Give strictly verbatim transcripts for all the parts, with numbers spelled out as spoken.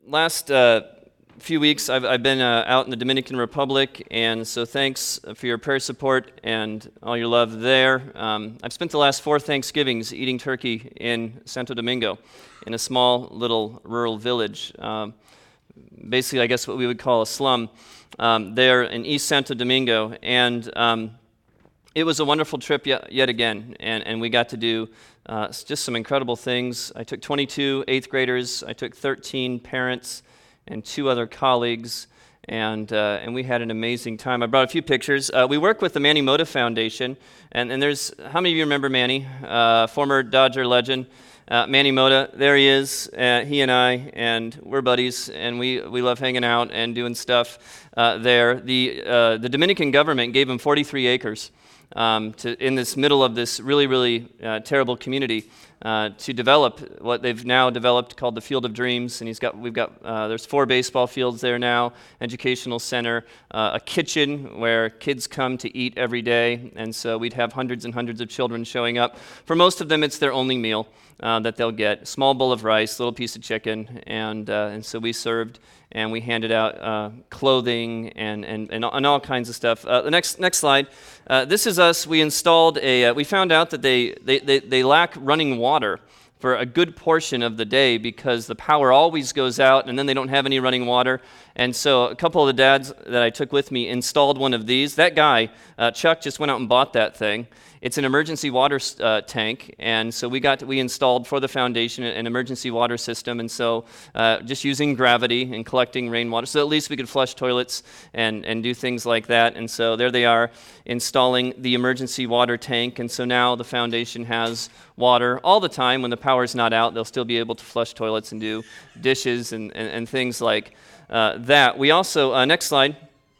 last uh, few weeks, I've, I've been uh, out in the Dominican Republic, and so thanks for your prayer support and all your love there. Um, I've spent the last four Thanksgivings eating turkey in Santo Domingo, in a small little rural village, um, basically I guess what we would call a slum um, there in East Santo Domingo, and um, it was a wonderful trip yet, yet again, and, and we got to do uh, just some incredible things. I took twenty-two eighth graders, I took thirteen parents, and two other colleagues, and uh, and we had an amazing time. I brought a few pictures. Uh, we work with the Manny Mota Foundation, and, and there's, how many of you remember Manny? Uh, former Dodger legend, uh, Manny Mota. There he is, uh, he and I, and we're buddies, and we, we love hanging out and doing stuff uh, there. The, uh, the Dominican government gave him forty-three acres um, to, in this middle of this really, really uh, terrible community. Uh, to develop what they've now developed called the Field of Dreams, and he's got we've got uh, there's four baseball fields there now, educational center, uh, a kitchen where kids come to eat every day, and so we'd have hundreds and hundreds of children showing up. For most of them, it's their only meal uh, that they'll get: small bowl of rice, little piece of chicken, and uh, and so we served and we handed out uh, clothing and, and and and all kinds of stuff. Uh, the next next slide. Uh, this is us. We installed a. Uh, we found out that they they they, they lack running water. water for a good portion of the day because the power always goes out and then they don't have any running water. And so a couple of the dads that I took with me installed one of these. That guy, uh, Chuck, just went out and bought that thing. It's an emergency water uh, tank, and so we got to, we installed for the foundation an emergency water system, and so uh, just using gravity and collecting rainwater, so at least we could flush toilets and, and do things like that. And so there they are installing the emergency water tank, and so now the foundation has water all the time. When the power's not out, they'll still be able to flush toilets and do dishes and, and, and things like uh, that. We also, uh, next slide,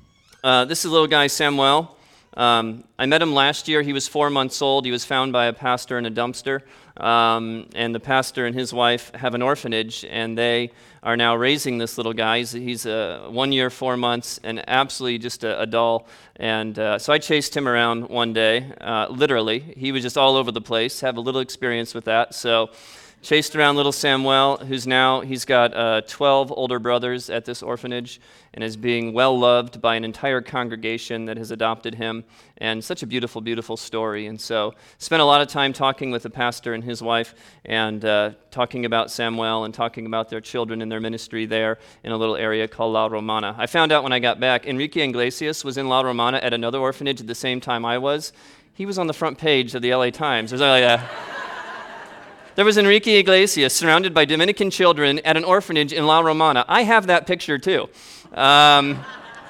uh, this is a little guy, Samuel. Um, I met him last year. He was four months old. He was found by a pastor in a dumpster, um, and the pastor and his wife have an orphanage, and they are now raising this little guy. He's, he's uh, one year, four months, and absolutely just a, a doll. And uh, so I chased him around one day, uh, literally. He was just all over the place, have a little experience with that. So chased around little Samuel, who's now, he's got uh, twelve older brothers at this orphanage and is being well loved by an entire congregation that has adopted him, and such a beautiful, beautiful story. And so spent a lot of time talking with the pastor and his wife and uh, talking about Samuel and talking about their children and their ministry there in a little area called La Romana. I found out when I got back, Enrique Iglesias was in La Romana at another orphanage at the same time I was. He was on the front page of the L A Times. There's like a... There was Enrique Iglesias surrounded by Dominican children at an orphanage in La Romana. I have that picture too. Um,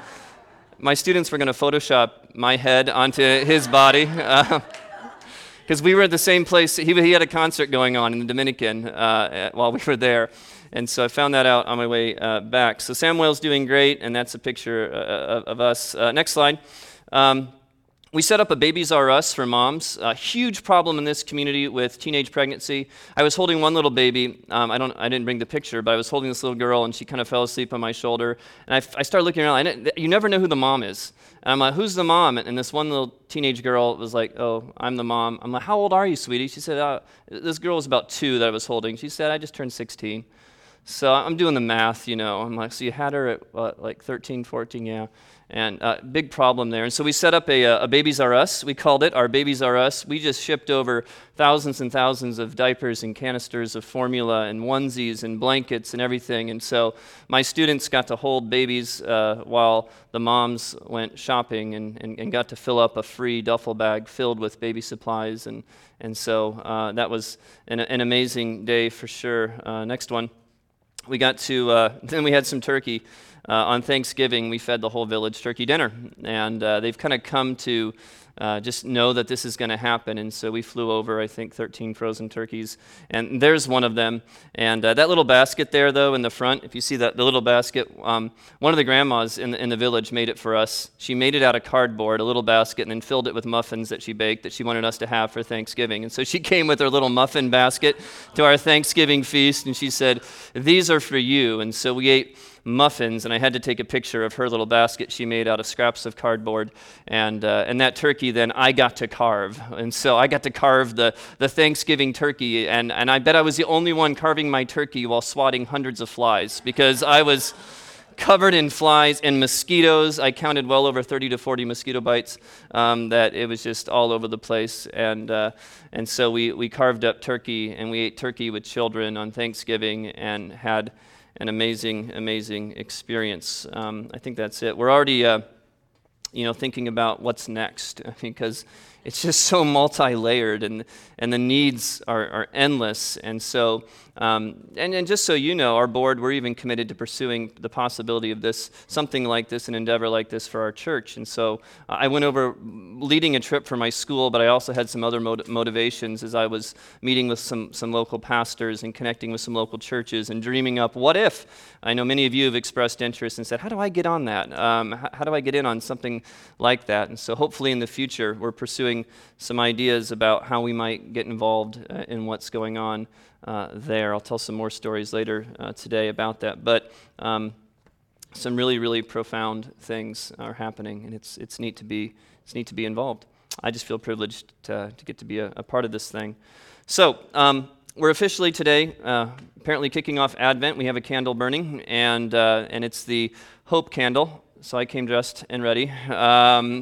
my students were going to Photoshop my head onto his body because uh, we were at the same place. He, he had a concert going on in the Dominican uh, while we were there. And so I found that out on my way uh, back. So Samuel's doing great, and that's a picture uh, of, of us. Uh, next slide. Um, We set up a Babies R Us for moms. A huge problem in this community with teenage pregnancy. I was holding one little baby. Um, I don't. I didn't bring the picture, but I was holding this little girl, and she kind of fell asleep on my shoulder. And I, I started looking around. I didn't, you never know who the mom is. And I'm like, "Who's the mom?" And this one little teenage girl was like, "Oh, I'm the mom." I'm like, "How old are you, sweetie?" She said, uh, "This girl was about two that I was holding." She said, "I just turned sixteen." So I'm doing the math, you know. I'm like, "So you had her at what, like thirteen, fourteen, yeah." And uh, big problem there. And so we set up a, a Babies R Us. We called it our Babies R Us. We just shipped over thousands and thousands of diapers and canisters of formula and onesies and blankets and everything. And so my students got to hold babies uh, while the moms went shopping and, and, and got to fill up a free duffel bag filled with baby supplies. And, and so uh, that was an, an amazing day for sure. Uh, next one. We got to, uh, then we had some turkey. Uh, on Thanksgiving, we fed the whole village turkey dinner, and uh, they've kind of come to uh, just know that this is going to happen, and so we flew over, I think, thirteen frozen turkeys, and there's one of them. And uh, that little basket there, though, in the front, if you see that the little basket, um, one of the grandmas in the, in the village made it for us. She made it out of cardboard, a little basket, and then filled it with muffins that she baked that she wanted us to have for Thanksgiving. And so she came with her little muffin basket to our Thanksgiving feast, and she said, "These are for you." And so we ate muffins, and I had to take a picture of her little basket she made out of scraps of cardboard, and uh, and that turkey then I got to carve, and so I got to carve the, the Thanksgiving turkey, and, and I bet I was the only one carving my turkey while swatting hundreds of flies, because I was covered in flies and mosquitoes. I counted well over thirty to forty mosquito bites, um, that it was just all over the place. And uh, and so we, we carved up turkey, and we ate turkey with children on Thanksgiving and had an amazing, amazing experience. Um, I think that's it. We're already, uh, you know, thinking about what's next, because it's just so multi-layered, and and the needs are, are endless. And so, um, and, and just so you know, our board, we're even committed to pursuing the possibility of this, something like this, an endeavor like this for our church. And so uh, I went over leading a trip for my school, but I also had some other motiv- motivations as I was meeting with some, some local pastors and connecting with some local churches and dreaming up, what if? I know many of you have expressed interest and said, how do I get on that? Um, how, how do I get in on something like that? And so hopefully in the future, we're pursuing some ideas about how we might get involved uh, in what's going on uh, there. I'll tell some more stories later uh, today about that. But um, some really, really profound things are happening, and it's it's neat to be it's neat to be involved. I just feel privileged to, to get to be a, a part of this thing. So um, we're officially today uh, apparently kicking off Advent. We have a candle burning, and uh, and it's the Hope candle. So I came dressed and ready. Um,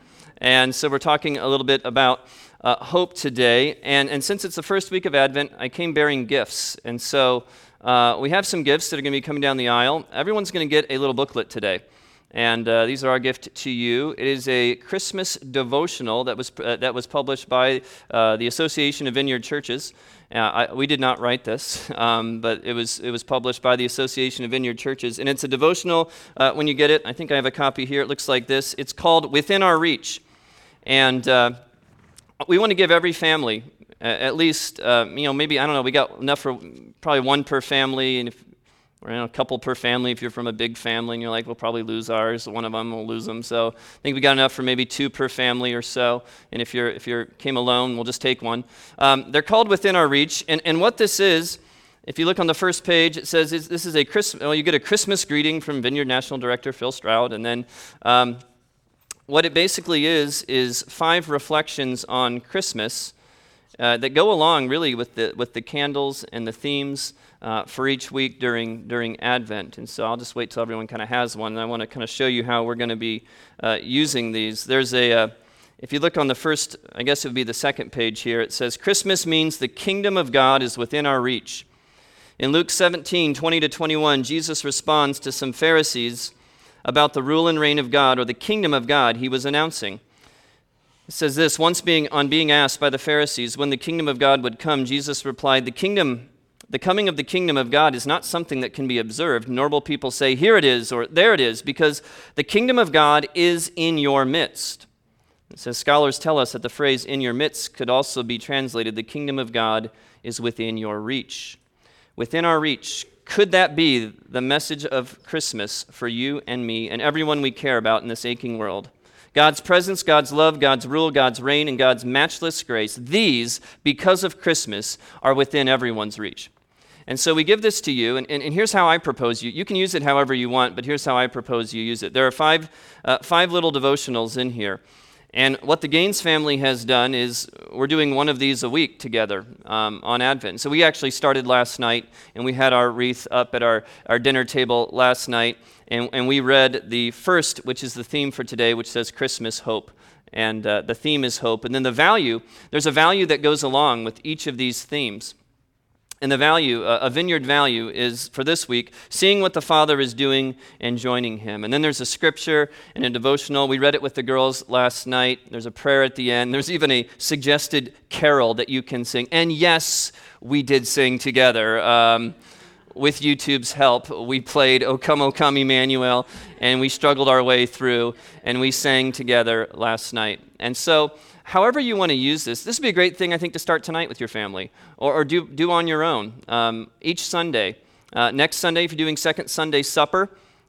And so we're talking a little bit about uh, hope today. And, and since it's the first week of Advent, I came bearing gifts. And so uh, we have some gifts that are going to be coming down the aisle. Everyone's going to get a little booklet today. And uh, these are our gift to you. It is a Christmas devotional that was uh, that was published by uh, the Association of Vineyard Churches. Uh, I, we did not write this, um, but it was it was published by the Association of Vineyard Churches. And it's a devotional. Uh, when you get it, I think I have a copy here. It looks like this. It's called Within Our Reach. And uh, we want to give every family, uh, at least, uh, you know, maybe, I don't know, we got enough for probably one per family, and if we're in a couple per family, if you're from a big family and you're like, we'll probably lose ours, one of them will lose them. So I think we got enough for maybe two per family or so. And if you're if you came alone, we'll just take one. Um, they're called Within Our Reach. And, and what this is, if you look on the first page, it says this is a Christmas, well, you get a Christmas greeting from Vineyard National Director Phil Stroud, and then um, what it basically is, is five reflections on Christmas uh, that go along really with the with the candles and the themes uh, for each week during during Advent. And so I'll just wait till everyone kind of has one, and I want to kind of show you how we're going to be uh, using these. There's a, uh, if you look on the first, I guess it would be the second page here, it says, Christmas means the kingdom of God is within our reach. In Luke seventeen, twenty to twenty-one, Jesus responds to some Pharisees about the rule and reign of God, or the kingdom of God he was announcing. It says this, once being on being asked by the Pharisees when the kingdom of God would come, Jesus replied, the kingdom, the coming of the kingdom of God is not something that can be observed, nor will people say, here it is, or there it is, because the kingdom of God is in your midst. It says, scholars tell us that the phrase in your midst could also be translated, the kingdom of God is within your reach. Within our reach. Could that be the message of Christmas for you and me and everyone we care about in this aching world? God's presence, God's love, God's rule, God's reign, and God's matchless grace, these, because of Christmas, are within everyone's reach. And so we give this to you, and, and, and here's how I propose you. You can use it however you want, but here's how I propose you use it. There are five, uh, five little devotionals in here. And what the Gaines family has done is we're doing one of these a week together um, on Advent. So we actually started last night, and we had our wreath up at our, our dinner table last night, and, and we read the first, which is the theme for today, which says Christmas Hope. And uh, the theme is hope. And then the value, there's a value that goes along with each of these themes. And the value, uh, a vineyard value, is for this week, seeing what the Father is doing and joining Him. And then there's a scripture and a devotional. We read it with the girls last night. There's a prayer at the end. There's even a suggested carol that you can sing. And yes, we did sing together. Um, with YouTube's help, we played O Come, O Come, Emmanuel, and we struggled our way through, and we sang together last night. And so, however you want to use this, this would be a great thing, I think, to start tonight with your family, or, or do, do on your own. Um, each Sunday, uh, next Sunday, if you're doing Second Sunday Supper,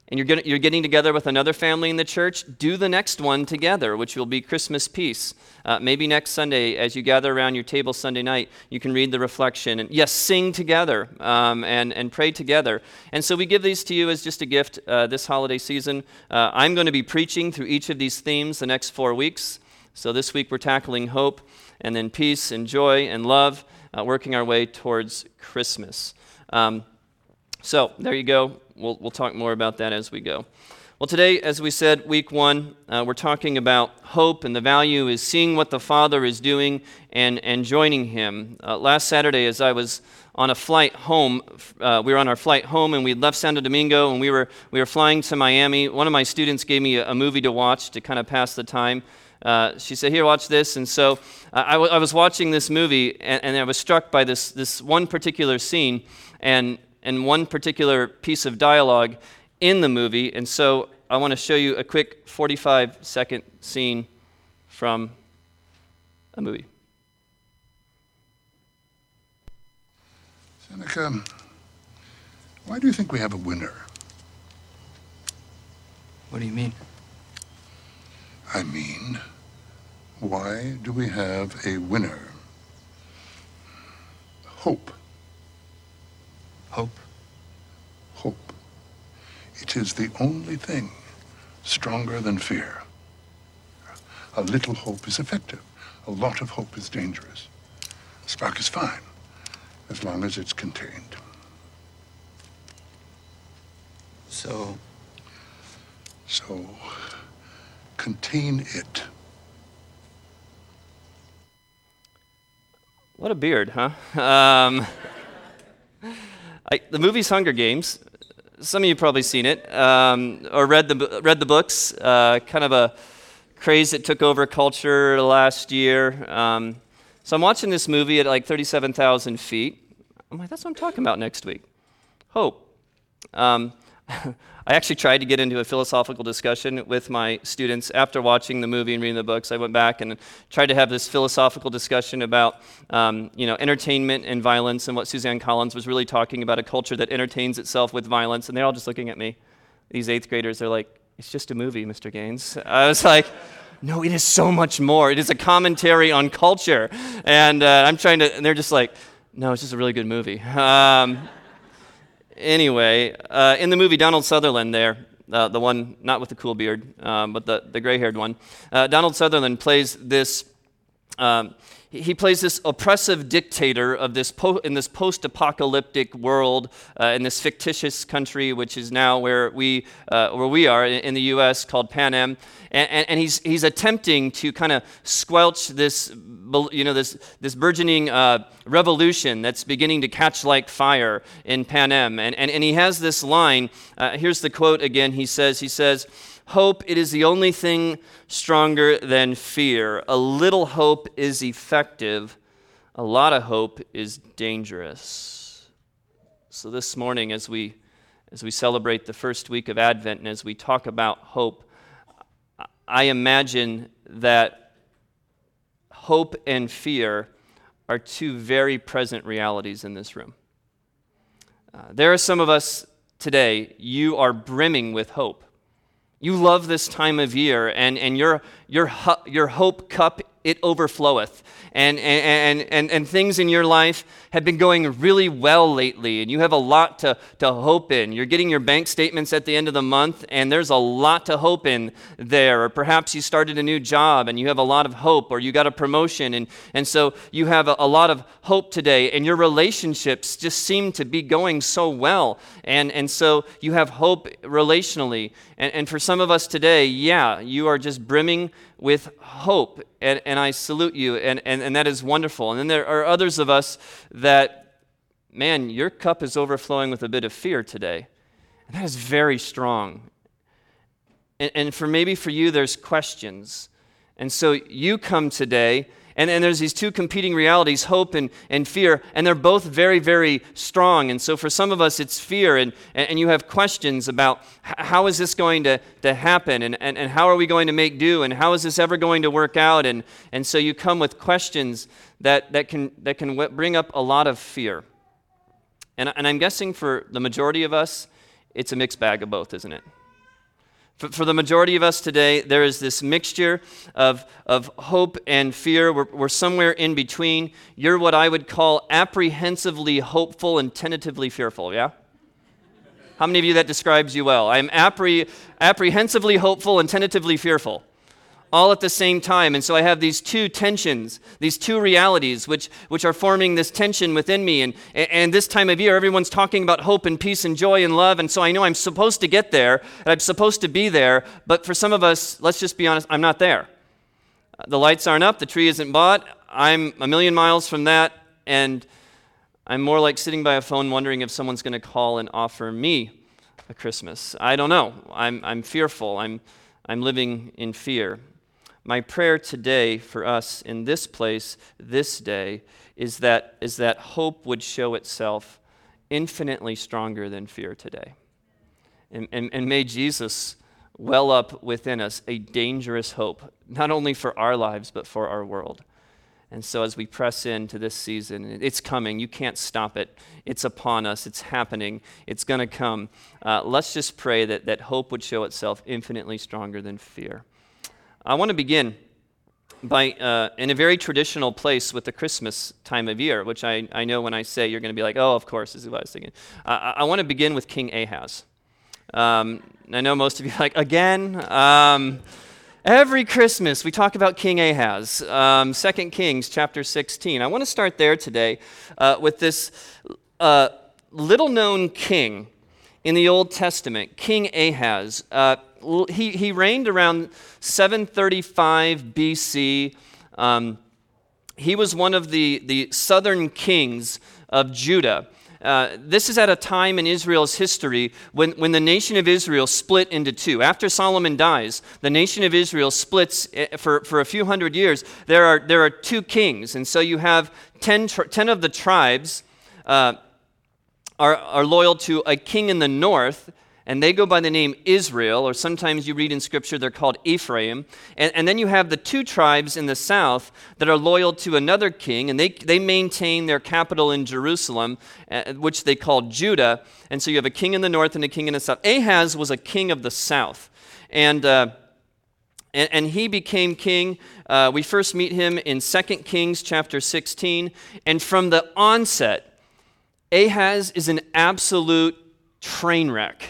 and you're, get, you're getting together with another family in the church, do the next one together, which will be Christmas Peace. Uh, maybe next Sunday, as you gather around your table Sunday night, you can read the reflection. And yes, sing together um, and, and pray together. And so we give these to you as just a gift uh, this holiday season. Uh, I'm going to be preaching through each of these themes the next four weeks. So this week we're tackling hope, and then peace and joy and love, uh, working our way towards Christmas. Um, so there you go. We'll, we'll talk more about that as we go. Well, today, as we said, week one, uh, we're talking about hope, and the value is seeing what the Father is doing and, and joining Him. Uh, last Saturday, as I was on a flight home, uh, we were on our flight home, and we left Santo Domingo, and we were we were flying to Miami. One of my students gave me a, a movie to watch to kind of pass the time. Uh, she said, "Here, watch this." And so uh, I, w- I was watching this movie, and, and I was struck by this this one particular scene, and and one particular piece of dialogue in the movie. And so I want to show you a quick forty-five second scene from a movie. Seneca, why do you think we have a winner? What do you mean? I mean, why do we have a winner? Hope. Hope? Hope. It is the only thing stronger than fear. A little hope is effective. A lot of hope is dangerous. A spark is fine, as long as it's contained. So? So, contain it. What a beard, huh? Um, I, the movie's Hunger Games. Some of you have probably seen it um, or read the read the books. Uh, kind of a craze that took over culture last year. Um, so I'm watching this movie at like thirty-seven thousand feet. I'm like, that's what I'm talking about next week. Hope. Um, I actually tried to get into a philosophical discussion with my students after watching the movie and reading the books. I went back and tried to have this philosophical discussion about, um, you know, entertainment and violence, and what Suzanne Collins was really talking about, a culture that entertains itself with violence. And they're all just looking at me. These eighth graders, they're like, "It's just a movie, Mister Gaines." I was like, "No, it is so much more. It is a commentary on culture." And uh, I'm trying to, and they're just like, "No, it's just a really good movie." Um, Anyway, uh, in the movie, Donald Sutherland there, uh, the one, not with the cool beard, um, but the, the gray-haired one, uh, Donald Sutherland plays this, um, he plays this oppressive dictator of this po- in this post-apocalyptic world, uh, in this fictitious country, which is now where we uh, where we are in, in the U S, called Panem, and, and, and he's he's attempting to kind of squelch this, you know, this this burgeoning uh, revolution that's beginning to catch like fire in Panem, and and and he has this line. Uh, here's the quote again. He says he says. "Hope, it is the only thing stronger than fear. A little hope is effective. A lot of hope is dangerous." So this morning, as we as we celebrate the first week of Advent, and as we talk about hope, I imagine that hope and fear are two very present realities in this room. Uh, there are some of us today, you are brimming with hope. You love this time of year, and, and your, your, your hope cup, it overfloweth. And, and, and, and things in your life have been going really well lately, and you have a lot to, to hope in. You're getting your bank statements at the end of the month, and there's a lot to hope in there. Or perhaps you started a new job, and you have a lot of hope, or you got a promotion, and, and so you have a, a lot of hope today, and your relationships just seem to be going so well. And, and so you have hope relationally. And, and for some of us today, yeah, you are just brimming with hope, and, and I salute you, and, and, and that is wonderful. And then there are others of us that, man, your cup is overflowing with a bit of fear today, and that is very strong. And, and for maybe for you, there's questions. And so you come today, and, and there's these two competing realities, hope and, and fear, and they're both very, very strong. And so for some of us, it's fear, and, and you have questions about how is this going to, to happen, and, and, and how are we going to make do, and how is this ever going to work out? And, and so you come with questions that, that can, that can bring up a lot of fear. And, and I'm guessing for the majority of us, it's a mixed bag of both, isn't it? For, for the majority of us today, there is this mixture of, of hope and fear. We're, we're somewhere in between. You're what I would call apprehensively hopeful and tentatively fearful, yeah? How many of you that describes you well? I'm appre- apprehensively hopeful and tentatively fearful, all at the same time. And so I have these two tensions, these two realities, which, which are forming this tension within me. And, and this time of year, everyone's talking about hope and peace and joy and love. And so I know I'm supposed to get there, and I'm supposed to be there. But for some of us, let's just be honest, I'm not there. The lights aren't up, the tree isn't bought. I'm a million miles from that, and I'm more like sitting by a phone wondering if someone's going to call and offer me a Christmas. I don't know. I'm, I'm fearful. I'm, I'm living in fear. My prayer today for us in this place, this day, is that, is that hope would show itself infinitely stronger than fear today. And, and, and may Jesus well up within us a dangerous hope, not only for our lives, but for our world. And so as we press into this season, it's coming. You can't stop it. It's upon us. It's happening. It's going to come. Uh, let's just pray that, that hope would show itself infinitely stronger than fear. I want to begin by uh, in a very traditional place with the Christmas time of year, which I, I know when I say you're going to be like, oh, of course, this is what I was thinking. Uh, I want to begin with King Ahaz. Um, I know most of you are like, again? Um, every Christmas we talk about King Ahaz, um, Second Kings chapter sixteen. I want to start there today uh, with this uh, little-known king in the Old Testament, King Ahaz. Uh, He, he reigned around seven thirty-five B C. Um, he was one of the, the southern kings of Judah. Uh, this is at a time in Israel's history when, when the nation of Israel split into two. After Solomon dies, the nation of Israel splits for, for a few hundred years. There are, there are two kings, and so you have ten, ten of the tribes uh, are, are loyal to a king in the north, and they go by the name Israel, or sometimes you read in Scripture they're called Ephraim. And, and then you have the two tribes in the south that are loyal to another king, and they, they maintain their capital in Jerusalem, uh, which they call Judah. And so you have a king in the north and a king in the south. Ahaz was a king of the south, and uh, and, and he became king. Uh, we first meet him in Second Kings chapter sixteen, and from the onset, Ahaz is an absolute train wreck.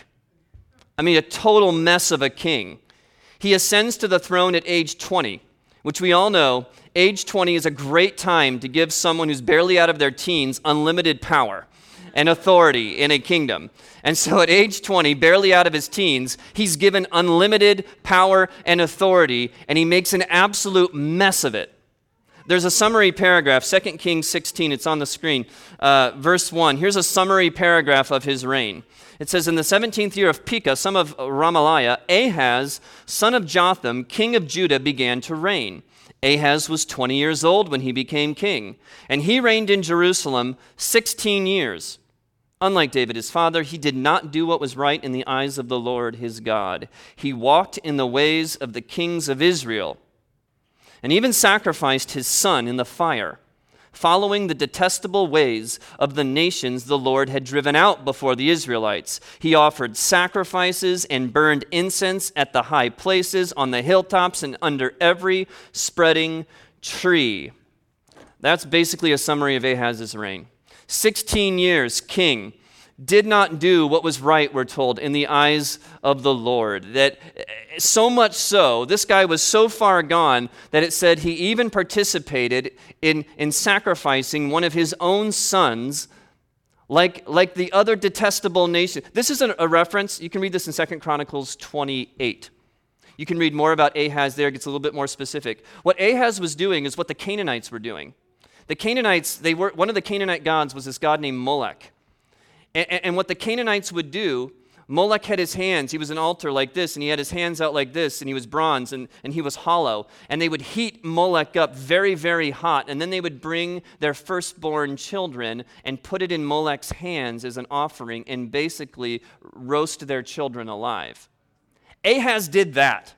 I mean, a total mess of a king. He ascends to the throne at age twenty, which we all know, age twenty is a great time to give someone who's barely out of their teens unlimited power and authority in a kingdom. And so at age twenty, barely out of his teens, he's given unlimited power and authority, and he makes an absolute mess of it. There's a summary paragraph, Second Kings sixteen, it's on the screen, uh, verse one. Here's a summary paragraph of his reign. It says, in the seventeenth year of Pekah, son of Ramaliah, Ahaz, son of Jotham, king of Judah, began to reign. Ahaz was twenty years old when he became king, and he reigned in Jerusalem sixteen years. Unlike David his father, he did not do what was right in the eyes of the Lord his God. He walked in the ways of the kings of Israel, and even sacrificed his son in the fire, following the detestable ways of the nations the Lord had driven out before the Israelites. He offered sacrifices and burned incense at the high places, on the hilltops, and under every spreading tree. That's basically a summary of Ahaz's reign. Sixteen years king, did not do what was right, we're told, in the eyes of the Lord. That so much so, this guy was so far gone that it said he even participated in, in sacrificing one of his own sons, like, like the other detestable nation. This is a, a reference, you can read this in Second Chronicles twenty-eight. You can read more about Ahaz there, it gets a little bit more specific. What Ahaz was doing is what the Canaanites were doing. The Canaanites, they were one of the Canaanite gods was this god named Molech. And what the Canaanites would do, Molech had his hands, he was an altar like this, and he had his hands out like this, and he was bronze, and, and he was hollow. And they would heat Molech up very, very hot, and then they would bring their firstborn children and put it in Molech's hands as an offering and basically roast their children alive. Ahaz did that.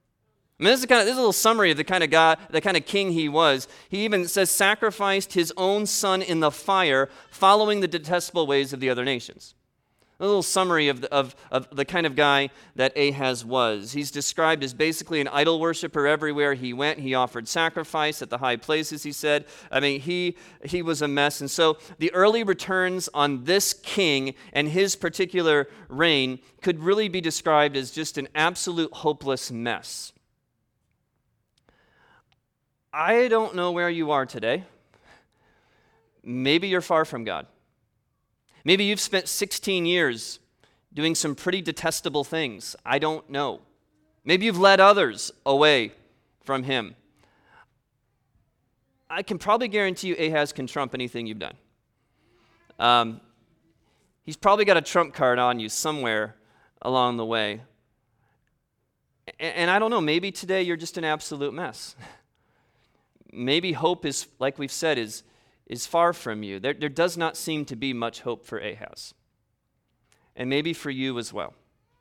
I mean, this is kind of this is a little summary of the kind of God, the kind of king he was. He even says sacrificed his own son in the fire, following the detestable ways of the other nations. A little summary of the, of, of the kind of guy that Ahaz was. He's described as basically an idol worshiper everywhere he went. He offered sacrifice at the high places, he said. I mean, he, he was a mess. And so the early returns on this king and his particular reign could really be described as just an absolute hopeless mess. I don't know where you are today. Maybe you're far from God. Maybe you've spent sixteen years doing some pretty detestable things. I don't know. Maybe you've led others away from him. I can probably guarantee you Ahaz can trump anything you've done. Um, he's probably got a trump card on you somewhere along the way. And, and I don't know, maybe today you're just an absolute mess. Maybe hope is, like we've said, is is far from you. There, there does not seem to be much hope for Ahaz. And maybe for you as well.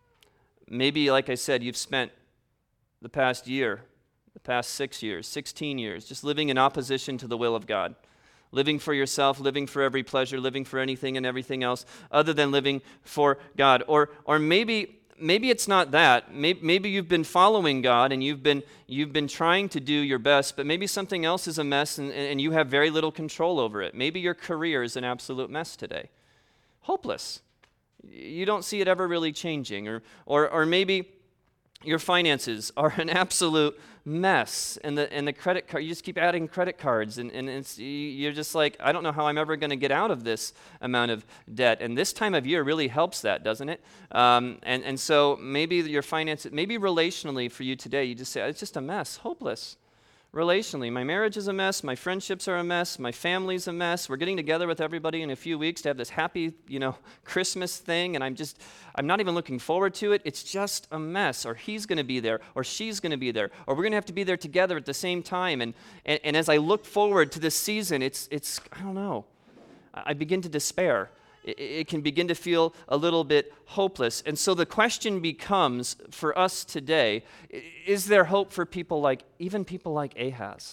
Maybe, like I said, you've spent the past year, the past six years, sixteen years, just living in opposition to the will of God. Living for yourself, living for every pleasure, living for anything and everything else other than living for God. Or, or maybe... Maybe it's not that. Maybe, maybe you've been following God and you've been you've been trying to do your best, but maybe something else is a mess and, and you have very little control over it. Maybe your career is an absolute mess today. Hopeless. You don't see it ever really changing. Or or or maybe your finances are an absolute mess, and the and the credit card, you just keep adding credit cards, and, and it's, you're just like, I don't know how I'm ever going to get out of this amount of debt. And this time of year really helps that, doesn't it? Um, and, and so maybe your finances, maybe relationally for you today, you just say, it's just a mess, hopeless. Relationally, my marriage is a mess, my friendships are a mess, my family's a mess. We're getting together with everybody in a few weeks to have this happy, you know, Christmas thing, and I'm just, I'm not even looking forward to it. It's just a mess. Or he's going to be there, or she's going to be there, or we're going to have to be there together at the same time. And, and and as I look forward to this season, it's it's I don't know. I begin to despair. It can begin to feel a little bit hopeless. And so the question becomes for us today, is there hope for people like, even people like Ahaz?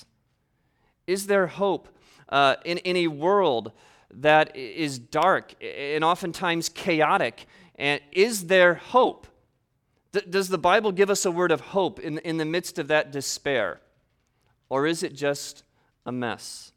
Is there hope uh, in, in a world that is dark and oftentimes chaotic? And is there hope? Th- does the Bible give us a word of hope in, in the midst of that despair? Or is it just a mess?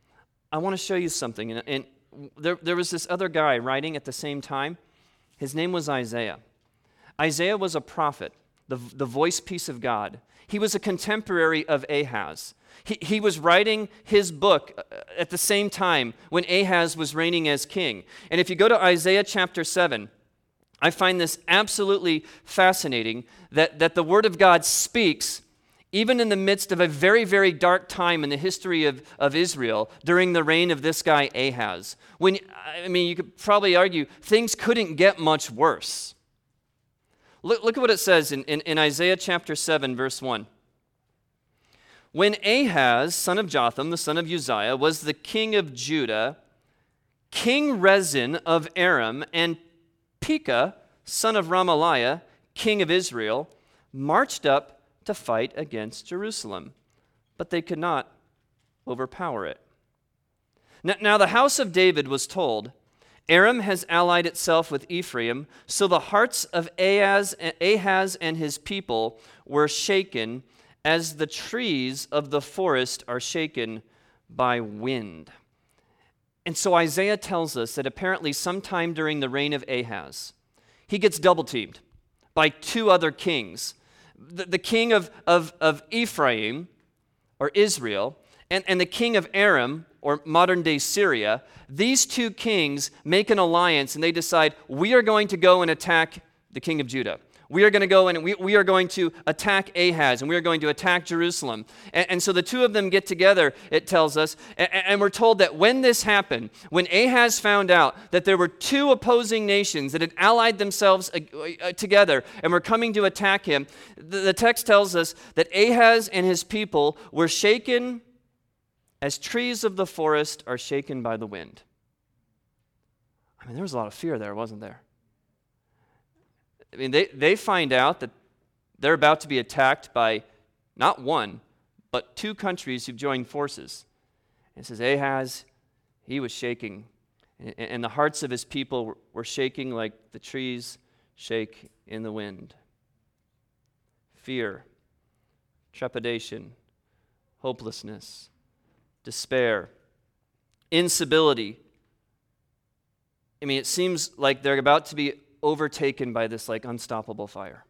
I want to show you something. And, and There, there was this other guy writing at the same time. His name was Isaiah. Isaiah was a prophet, the, the voice piece of God. He was a contemporary of Ahaz. He, he was writing his book at the same time when Ahaz was reigning as king. And if you go to Isaiah chapter seven, I find this absolutely fascinating that, that the word of God speaks even in the midst of a very, very dark time in the history of, of Israel during the reign of this guy Ahaz. When, I mean, you could probably argue things couldn't get much worse. Look, look at what it says in, in, in Isaiah chapter seven, verse one. When Ahaz, son of Jotham, the son of Uzziah, was the king of Judah, King Rezin of Aram and Pekah, son of Ramaliah, king of Israel, marched up to fight against Jerusalem, but they could not overpower it. Now, now the house of David was told, Aram has allied itself with Ephraim, so the hearts of Ahaz, Ahaz and his people were shaken as the trees of the forest are shaken by wind. And so Isaiah tells us that apparently sometime during the reign of Ahaz, he gets double-teamed by two other kings. The, the king of, of, of Ephraim, or Israel, and, and the king of Aram, or modern-day Syria. These two kings make an alliance, and they decide, we are going to go and attack the king of Judah. We are going to go and we, we are going to attack Ahaz, and we are going to attack Jerusalem. And, and so the two of them get together, it tells us, and, and we're told that when this happened, when Ahaz found out that there were two opposing nations that had allied themselves uh, together and were coming to attack him, the, the text tells us that Ahaz and his people were shaken as trees of the forest are shaken by the wind. I mean, there was a lot of fear there, wasn't there? I mean, they, they find out that they're about to be attacked by not one, but two countries who've joined forces. And it says Ahaz, he was shaking And, and the hearts of his people were, were shaking like the trees shake in the wind. Fear, trepidation, hopelessness, despair, instability. I mean, it seems like they're about to be overtaken by this like unstoppable fire.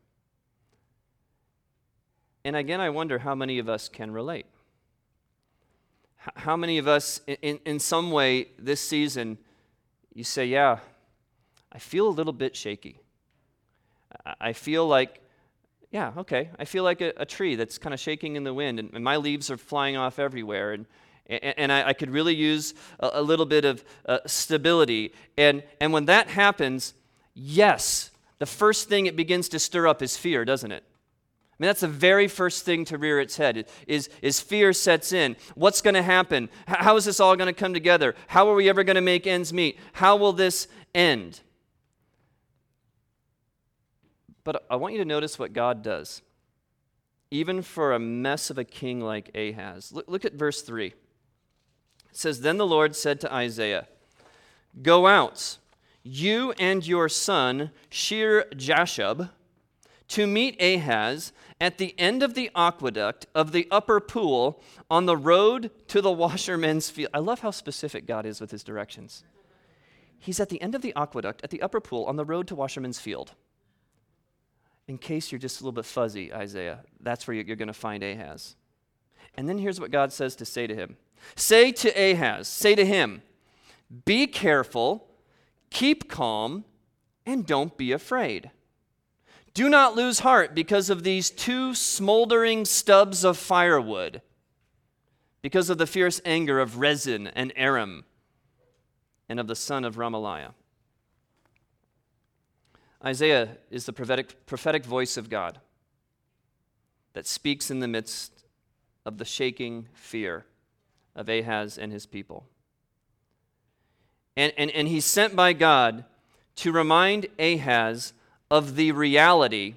And again, I wonder how many of us can relate. H- how many of us, in, in some way this season, you say, yeah, I feel a little bit shaky. I, I feel like, yeah, okay, I feel like a, a tree that's kind of shaking in the wind, and, and my leaves are flying off everywhere, and and, and I, I could really use a, a little bit of uh, stability. And, and when that happens, yes, the first thing it begins to stir up is fear, doesn't it? I mean, that's the very first thing to rear its head, is, is fear sets in. What's going to happen? H- how is this all going to come together? How are we ever going to make ends meet? How will this end? But I want you to notice what God does, even for a mess of a king like Ahaz. Look, look at verse three. It says, "Then the Lord said to Isaiah, 'Go out, you and your son Shear-Jashub, to meet Ahaz at the end of the aqueduct of the upper pool on the road to the washermen's field.'" I love how specific God is with his directions. He's at the end of the aqueduct at the upper pool on the road to washermen's field. In case you're just a little bit fuzzy, Isaiah, that's where you're going to find Ahaz. And then here's what God says to say to him. Say to Ahaz, say to him, "Be careful, keep calm, and don't be afraid. Do not lose heart because of these two smoldering stubs of firewood, because of the fierce anger of Rezin and Aram, and of the son of Remaliah." Isaiah is the prophetic, prophetic voice of God that speaks in the midst of the shaking fear of Ahaz and his people. And, and, and he's sent by God to remind Ahaz of the reality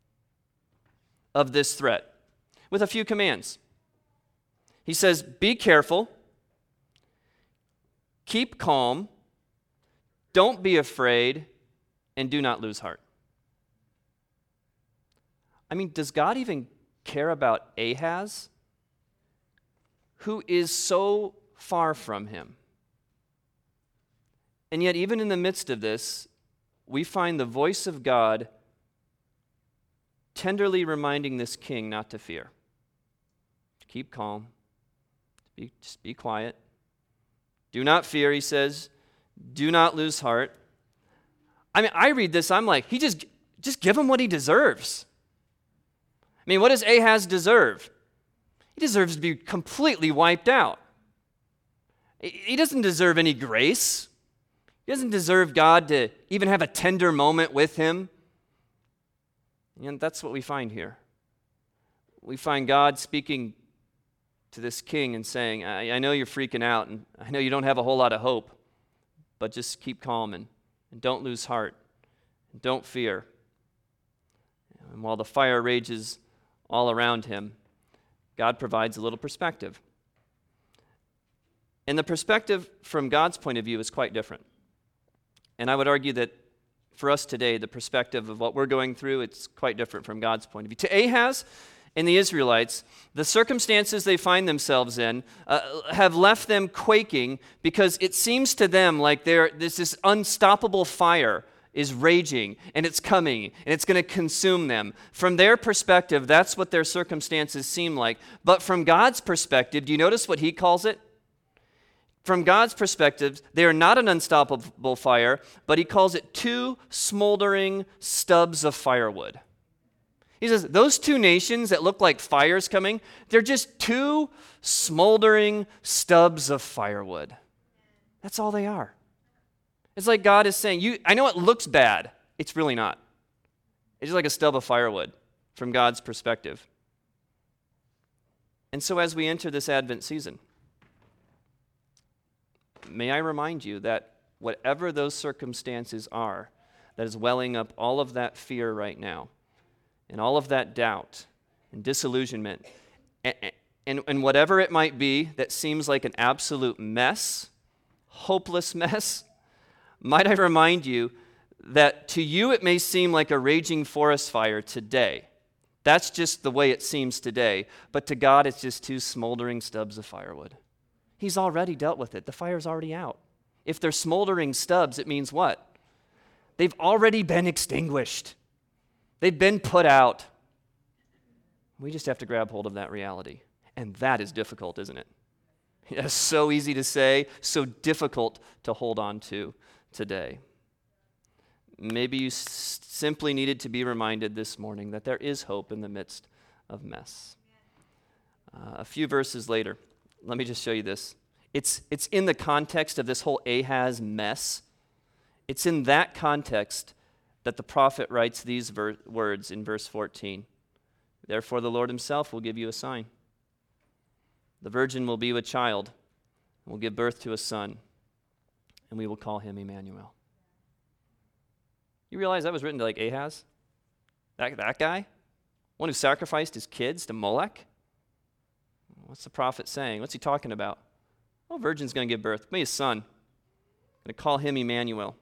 of this threat with a few commands. He says, be careful, keep calm, don't be afraid, and do not lose heart. I mean, does God even care about Ahaz, who is so far from him? And yet, even in the midst of this, we find the voice of God tenderly reminding this king not to fear, to keep calm, to be, just be quiet. Do not fear, he says. Do not lose heart. I mean, I read this, I'm like, he just, just give him what he deserves. I mean, what does Ahaz deserve? He deserves to be completely wiped out. He doesn't deserve any grace. He doesn't deserve God to even have a tender moment with him. And that's what we find here. We find God speaking to this king and saying, I, I know you're freaking out, and I know you don't have a whole lot of hope, but just keep calm and, and don't lose heart, and don't fear. And while the fire rages all around him, God provides a little perspective. And the perspective from God's point of view is quite different. And I would argue that for us today, the perspective of what we're going through, it's quite different from God's point of view. To Ahaz and the Israelites, the circumstances they find themselves in uh, have left them quaking because it seems to them like there, there's this unstoppable fire is raging, and it's coming, and it's going to consume them. From their perspective, that's what their circumstances seem like. But from God's perspective, do you notice what he calls it? From God's perspective, they are not an unstoppable fire, but he calls it two smoldering stubs of firewood. He says, those two nations that look like fires coming, they're just two smoldering stubs of firewood. That's all they are. It's like God is saying, "You, I know it looks bad. It's really not. It's just like a stub of firewood from God's perspective." And so as we enter this Advent season, may I remind you that whatever those circumstances are that is welling up all of that fear right now, and all of that doubt and disillusionment, and, and, and whatever it might be that seems like an absolute mess, hopeless mess, might I remind you that to you it may seem like a raging forest fire today. That's just the way it seems today. But to God, it's just two smoldering stubs of firewood. He's already dealt with it. The fire's already out. If they're smoldering stubs, it means what? They've already been extinguished. They've been put out. We just have to grab hold of that reality. And that is difficult, isn't it? It's so easy to say, so difficult to hold on to today. Maybe you s- simply needed to be reminded this morning that there is hope in the midst of mess. Uh, a few verses later, let me just show you this. It's, it's in the context of this whole Ahaz mess. It's in that context that the prophet writes these ver- words in verse fourteen. Therefore the Lord himself will give you a sign. The virgin will be with child, and will give birth to a son, and we will call him Emmanuel. You realize that was written to like Ahaz? That, that guy? One who sacrificed his kids to Molech? What's the prophet saying? What's he talking about? Oh, virgin's going to give birth. Maybe a son. I'm going to call him Emmanuel.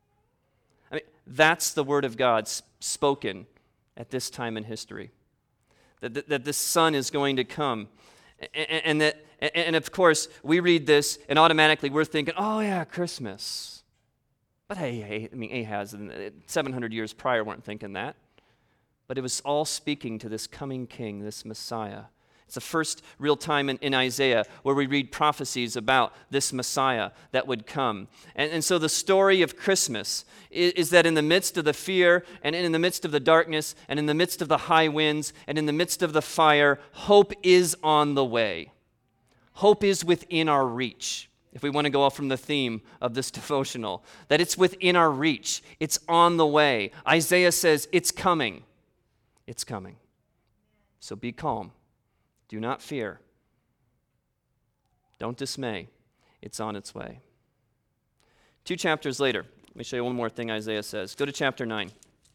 I mean, that's the word of God sp- spoken at this time in history. That, that, that this son is going to come. And, and, and that, and of course, we read this and automatically we're thinking, oh yeah, Christmas. But hey, hey, I mean, Ahaz, seven hundred years prior, weren't thinking that. But it was all speaking to this coming king, this Messiah. It's the first real time in, in Isaiah where we read prophecies about this Messiah that would come. And, and so the story of Christmas is, is that in the midst of the fear and in the midst of the darkness and in the midst of the high winds and in the midst of the fire, hope is on the way. Hope is within our reach. If we want to go off from the theme of this devotional, that it's within our reach. It's on the way. Isaiah says it's coming. It's coming. So be calm. Do not fear. Don't dismay. It's on its way. Two chapters later, let me show you one more thing Isaiah says. Go to chapter nine.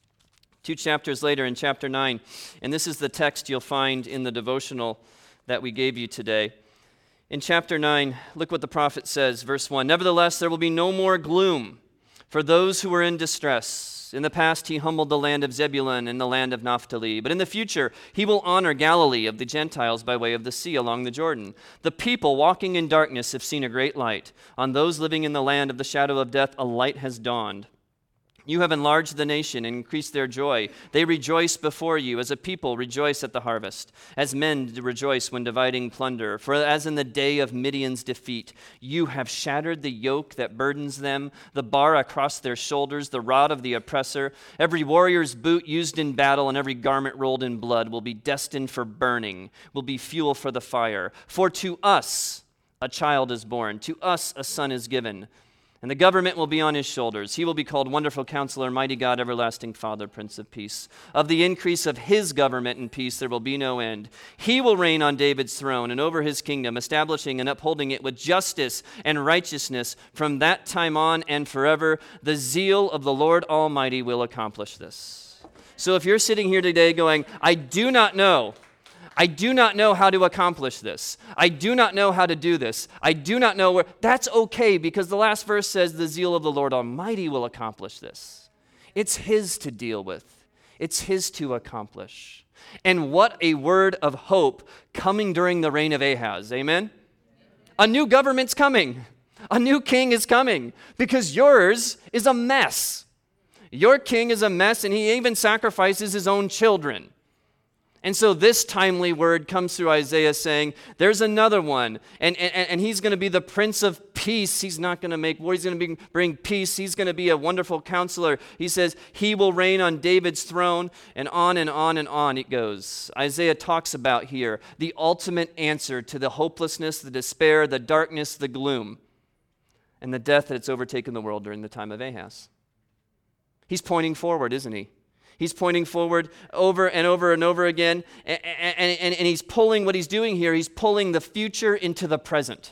Two chapters later in chapter nine, and this is the text you'll find in the devotional that we gave you today. In chapter nine, look what the prophet says, verse one. Nevertheless, there will be no more gloom for those who are in distress. In the past, he humbled the land of Zebulun and the land of Naphtali. But in the future, he will honor Galilee of the Gentiles by way of the sea along the Jordan. The people walking in darkness have seen a great light. On those living in the land of the shadow of death, a light has dawned. You have enlarged the nation and increased their joy. They rejoice before you, as a people rejoice at the harvest, as men rejoice when dividing plunder. For as in the day of Midian's defeat, you have shattered the yoke that burdens them, the bar across their shoulders, the rod of the oppressor. Every warrior's boot used in battle and every garment rolled in blood will be destined for burning, will be fuel for the fire. For to us a child is born, to us a son is given. And the government will be on his shoulders. He will be called Wonderful Counselor, Mighty God, Everlasting Father, Prince of Peace. Of the increase of his government and peace there will be no end. He will reign on David's throne and over his kingdom, establishing and upholding it with justice and righteousness from that time on and forever. The zeal of the Lord Almighty will accomplish this. So if you're sitting here today going, I do not know, I do not know how to accomplish this. I do not know how to do this. I do not know where. That's okay, because the last verse says the zeal of the Lord Almighty will accomplish this. It's his to deal with. It's his to accomplish. And what a word of hope coming during the reign of Ahaz. Amen? A new government's coming. A new king is coming, because yours is a mess. Your king is a mess, and he even sacrifices his own children. And so this timely word comes through Isaiah saying, there's another one, and, and, and he's going to be the Prince of Peace. He's not going to make war. He's going to be, bring peace. He's going to be a wonderful counselor. He says he will reign on David's throne, and on and on and on it goes. Isaiah talks about here the ultimate answer to the hopelessness, the despair, the darkness, the gloom, and the death that's overtaken the world during the time of Ahaz. He's pointing forward, isn't he? He's pointing forward over and over and over again, and, and, and, and he's pulling, what he's doing here, he's pulling the future into the present.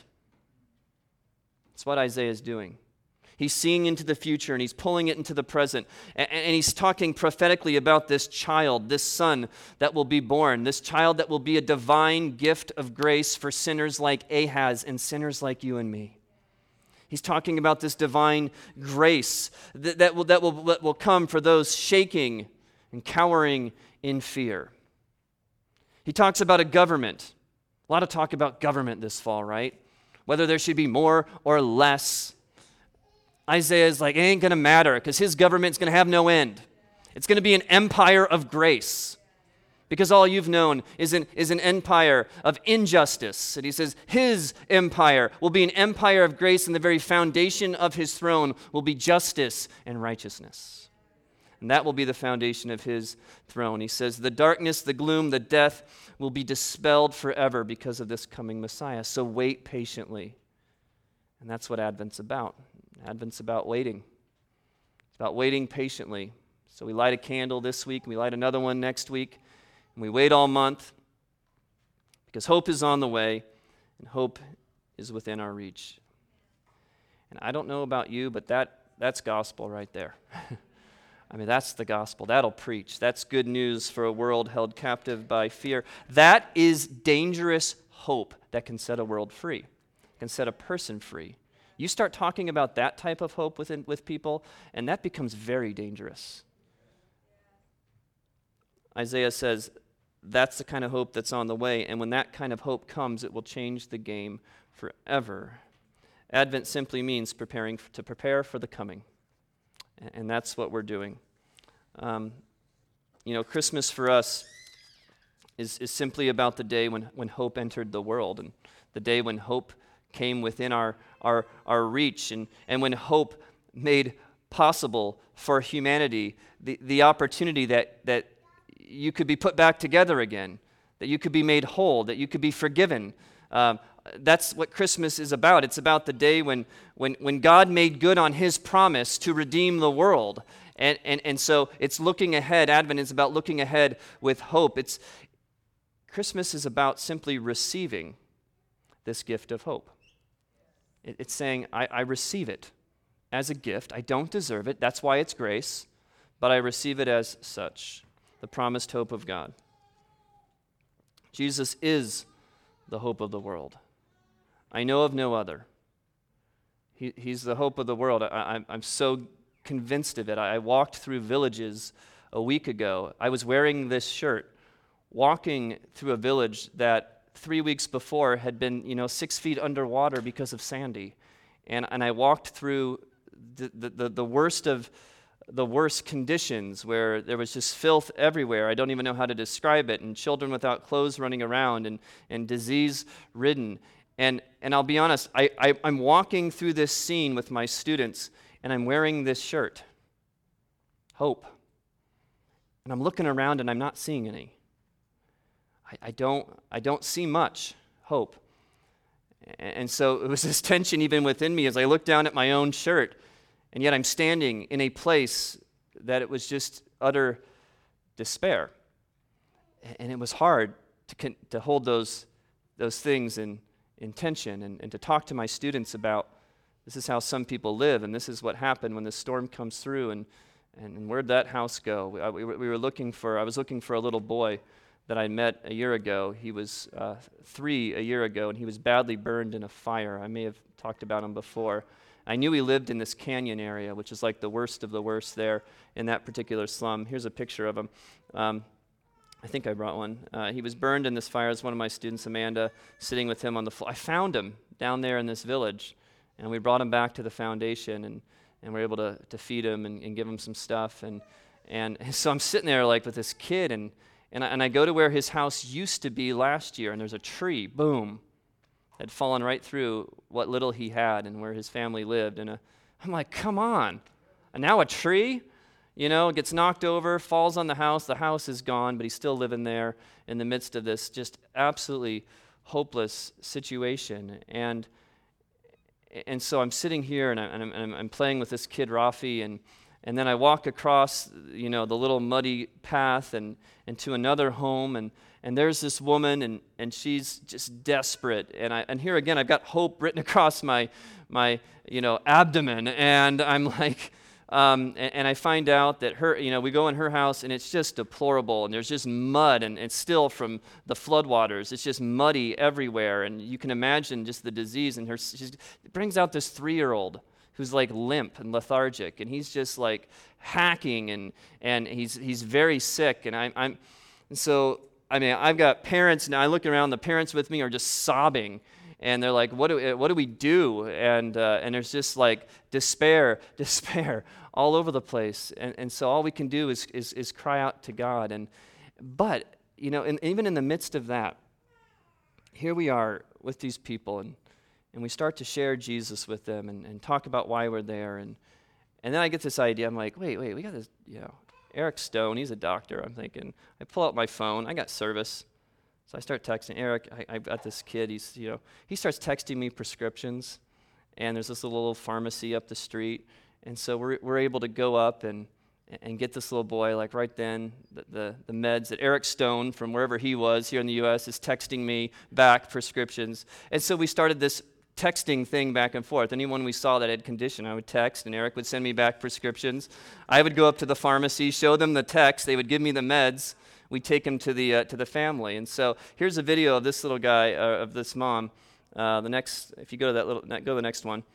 That's what Isaiah is doing. He's seeing into the future, and he's pulling it into the present, and, and he's talking prophetically about this child, this son that will be born, this child that will be a divine gift of grace for sinners like Ahaz and sinners like you and me. He's talking about this divine grace that, that, will, that, will, that will come for those shaking and cowering in fear. He talks about a government. A lot of talk about government this fall, right? Whether there should be more or less. Isaiah is like, it ain't going to matter because his government's going to have no end. It's going to be an empire of grace because all you've known is an, is an empire of injustice. And he says his empire will be an empire of grace, and the very foundation of his throne will be justice and righteousness. And that will be the foundation of his throne. He says the darkness, the gloom, the death will be dispelled forever because of this coming Messiah. So wait patiently. And that's what Advent's about. Advent's about waiting. It's about waiting patiently. So we light a candle this week, and we light another one next week, and we wait all month because hope is on the way, and hope is within our reach. And I don't know about you, but that that's gospel right there. I mean, that's the gospel. That'll preach. That's good news for a world held captive by fear. That is dangerous hope that can set a world free, can set a person free. You start talking about that type of hope within, with people, and that becomes very dangerous. Isaiah says that's the kind of hope that's on the way, and when that kind of hope comes, it will change the game forever. Advent simply means preparing to prepare for the coming, and that's what we're doing. Um, you know, Christmas for us is, is simply about the day when, when hope entered the world, and the day when hope came within our, our, our reach, and, and when hope made possible for humanity the, the opportunity that, that you could be put back together again, that you could be made whole, that you could be forgiven. Um, that's what Christmas is about. It's about the day when, when, when God made good on his promise to redeem the world. And, and, and so it's looking ahead. Advent is about looking ahead with hope. It's Christmas is about simply receiving this gift of hope. It, it's saying, I, I receive it as a gift. I don't deserve it. That's why it's grace. But I receive it as such, the promised hope of God. Jesus is the hope of the world. I know of no other. He, he's the hope of the world. I, I'm, I'm so convinced of it. I, I walked through villages a week ago. I was wearing this shirt, walking through a village that three weeks before had been, you know, six feet underwater because of Sandy. And, and I walked through the, the, the, the worst of the worst conditions where there was just filth everywhere. I don't even know how to describe it, and children without clothes running around, and, and disease-ridden. And, and I'll be honest, I, I, I'm walking through this scene with my students, and I'm wearing this shirt, hope. And I'm looking around, and I'm not seeing any. I, I don't, I don't see much hope. And so it was this tension even within me as I looked down at my own shirt, and yet I'm standing in a place that it was just utter despair. And it was hard to con- to hold those those things in, in tension and, and to talk to my students about this is how some people live, and this is what happened when the storm comes through, and, and, and where'd that house go? We, I, we, we were looking for, I was looking for a little boy that I met a year ago. He was uh, three a year ago, and he was badly burned in a fire. I may have talked about him before. I knew he lived in this canyon area, which is like the worst of the worst there in that particular slum. Here's a picture of him. Um, I think I brought one. Uh, he was burned in this fire. As one of my students, Amanda, sitting with him on the floor. I found him down there in this village, and we brought him back to the foundation, and, and we were able to, to feed him and, and give him some stuff. And, and so I'm sitting there like with this kid, and, and, I, and I go to where his house used to be last year, and there's a tree, boom, had fallen right through what little he had and where his family lived. And uh, I'm like, come on. And now a tree, you know, gets knocked over, falls on the house. The house is gone, but he's still living there in the midst of this just absolutely hopeless situation. And and so I'm sitting here, and, I, and, I'm, and I'm playing with this kid, Rafi, and and then I walk across, you know, the little muddy path and, and to another home, and And there's this woman, and, and she's just desperate. And I and here again, I've got hope written across my my you know abdomen, and I'm like, Um, and, and I find out that her, you know, we go in her house and it's just deplorable, and there's just mud, and it's still from the floodwaters. It's just muddy everywhere, and you can imagine just the disease. And her, she brings out this three-year-old who's like limp and lethargic, and he's just like hacking, and and he's he's very sick, and I'm I'm, and so I mean I've got parents now. I look around, the parents with me are just sobbing. And they're like, what do, what do we do? And uh, and there's just like despair, despair all over the place. And, and so all we can do is, is is cry out to God. And but, you know, and even in the midst of that, here we are with these people, and, and we start to share Jesus with them and, and talk about why we're there. And, and then I get this idea. I'm like, wait, wait, we got this, you know, Eric Stone, he's a doctor. I'm thinking, I pull out my phone. I got service. So I start texting Eric. I, I've got this kid. He's, you know, he starts texting me prescriptions, and there's this little, little pharmacy up the street, and so we're we're able to go up and and get this little boy like right then the the, the meds that Eric Stone from wherever he was here in the U S is texting me back prescriptions, and so we started this texting thing back and forth. Anyone we saw that had condition, I would text, and Eric would send me back prescriptions. I would go up to the pharmacy, show them the text. They would give me the meds. We take them to the uh, to the family. And so here's a video of this little guy, uh, of this mom. Uh, the next, if you go to that little, go to the next one.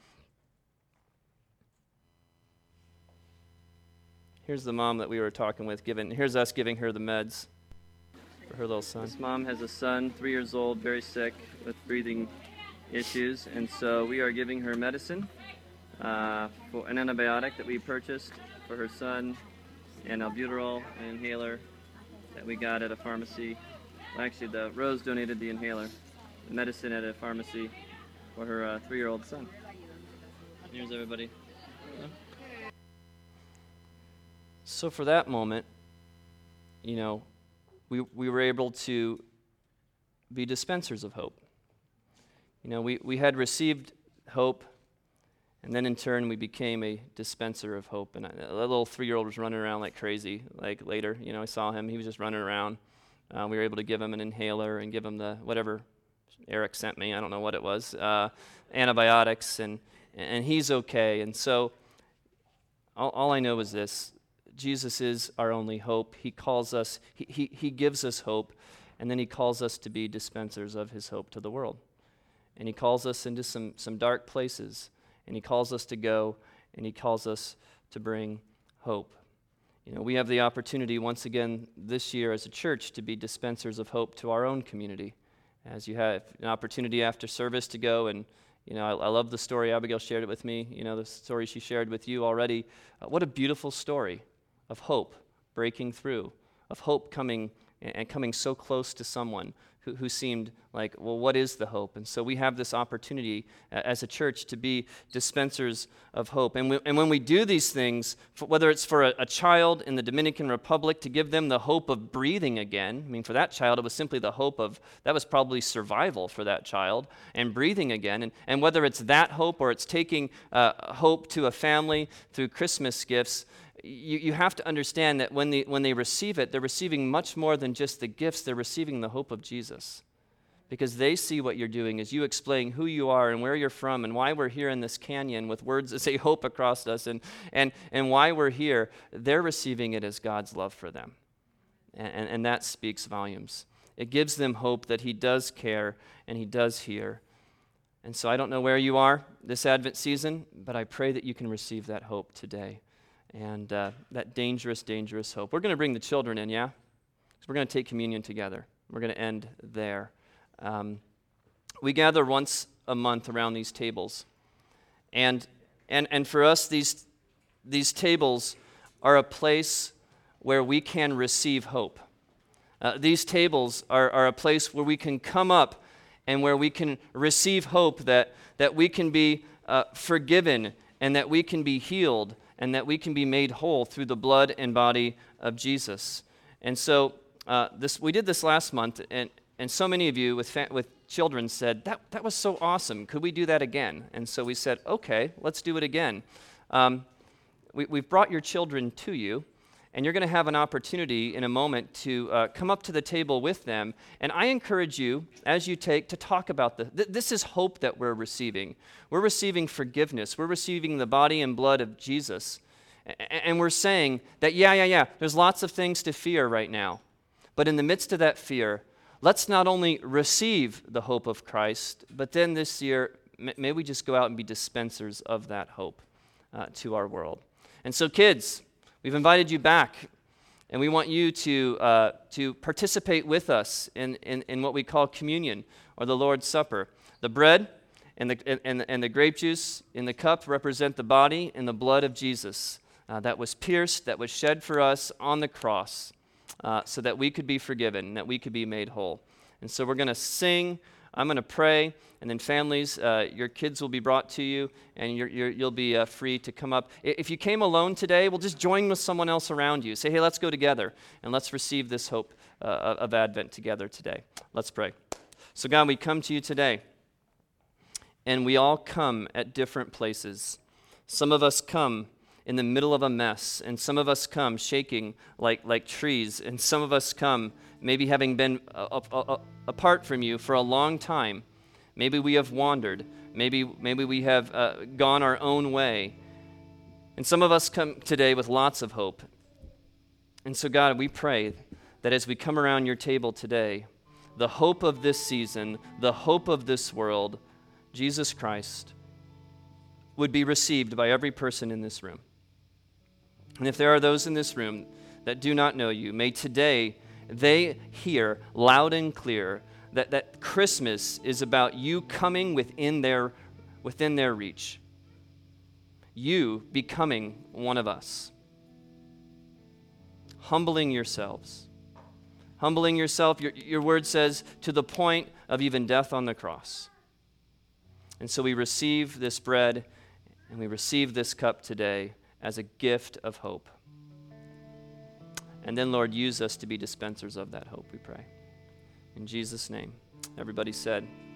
Here's the mom that we were talking with. Giving, here's us giving her the meds for her little son. This mom has a son, three years old, very sick with breathing issues, and so we are giving her medicine, uh, for an antibiotic that we purchased for her son, and albuterol, an inhaler that we got at a pharmacy. Well, actually, the Rose donated the inhaler, the medicine at a pharmacy for her uh, three-year-old son. Here's everybody. Yeah. So for that moment, you know, we we were able to be dispensers of hope. You know, we, we had received hope, and then in turn we became a dispenser of hope. And I, a little three-year-old was running around like crazy. Like later, you know, I saw him. He was just running around. Uh, we were able to give him an inhaler and give him the whatever Eric sent me. I don't know what it was. Uh, antibiotics, and and he's okay. And so all, all I know is this: Jesus is our only hope. He calls us. He he he gives us hope, and then he calls us to be dispensers of his hope to the world. And he calls us into some some dark places. And he calls us to go, and he calls us to bring hope. You know, we have the opportunity once again this year as a church to be dispensers of hope to our own community. As you have an opportunity after service to go, and you know, I, I love the story. Abigail shared it with me. You know, the story she shared with you already. Uh, what a beautiful story of hope breaking through, of hope coming and, and coming so close to someone who, who seemed like, well, what is the hope? And so we have this opportunity uh, as a church to be dispensers of hope. And, we, and when we do these things, for, whether it's for a, a child in the Dominican Republic, to give them the hope of breathing again. I mean, for that child, it was simply the hope of, that was probably survival for that child, and breathing again. And, and whether it's that hope or it's taking uh, hope to a family through Christmas gifts, You, you have to understand that when they, when they receive it, they're receiving much more than just the gifts. They're receiving the hope of Jesus, because they see what you're doing as you explain who you are and where you're from and why we're here in this canyon with words that say hope across us, and, and, and why we're here. They're receiving it as God's love for them, and, and, and that speaks volumes. It gives them hope that he does care and he does hear. And so I don't know where you are this Advent season, but I pray that you can receive that hope today. And uh, that dangerous, dangerous hope. We're going to bring the children in, yeah? So we're going to take communion together. We're going to end there. Um, we gather once a month around these tables. And and and for us, these, these tables are a place where we can receive hope. Uh, these tables are, are a place where we can come up and where we can receive hope that, that we can be uh, forgiven and that we can be healed and that we can be made whole through the blood and body of Jesus. And so uh, this we did this last month, and, and so many of you with fa- with children said, that, that was so awesome. Could we do that again? And so we said, okay, let's do it again. Um, we, we've brought your children to you, and you're going to have an opportunity in a moment to uh, come up to the table with them. And I encourage you, as you take, to talk about the, th- this is hope that we're receiving. We're receiving forgiveness. We're receiving the body and blood of Jesus. A- And we're saying that, yeah, yeah, yeah, there's lots of things to fear right now. But in the midst of that fear, let's not only receive the hope of Christ, but then this year, m- may we just go out and be dispensers of that hope uh, to our world. And so, kids, we've invited you back, and we want you to uh, to participate with us in, in, in what we call communion, or the Lord's Supper. The bread and the, and, and the grape juice in the cup represent the body and the blood of Jesus uh, that was pierced, that was shed for us on the cross, uh, so that we could be forgiven, that we could be made whole. And so we're going to sing, I'm going to pray, and then families, uh, your kids will be brought to you, and you're, you're, you'll be uh, free to come up. I- If you came alone today, well, just join with someone else around you. Say, hey, let's go together, and let's receive this hope uh, of Advent together today. Let's pray. So God, we come to you today, and we all come at different places. Some of us come in the middle of a mess, and some of us come shaking like, like trees, and some of us come maybe having been a, a, a, apart from you for a long time. Maybe we have wandered. Maybe, maybe we have uh, gone our own way. And some of us come today with lots of hope. And so, God, we pray that as we come around your table today, the hope of this season, the hope of this world, Jesus Christ, would be received by every person in this room. And if there are those in this room that do not know you, may today they hear loud and clear that, that Christmas is about you coming within their, within their reach. You becoming one of us. Humbling yourselves. Humbling yourself, your, your word says, to the point of even death on the cross. And so we receive this bread and we receive this cup today as a gift of hope. And then, Lord, use us to be dispensers of that hope, we pray. In Jesus' name, everybody said,